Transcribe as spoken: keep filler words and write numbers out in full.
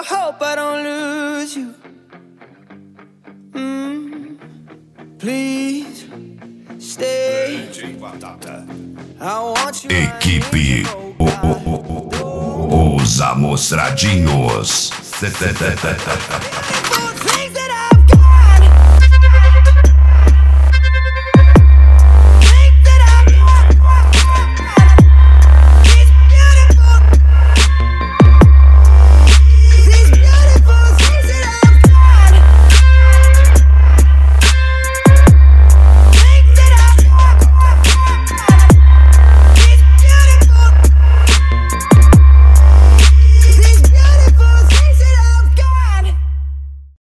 hope I don't lose you. Mm, please stay. I want you. Equipe o, o, o, o, Os Amostradinhos.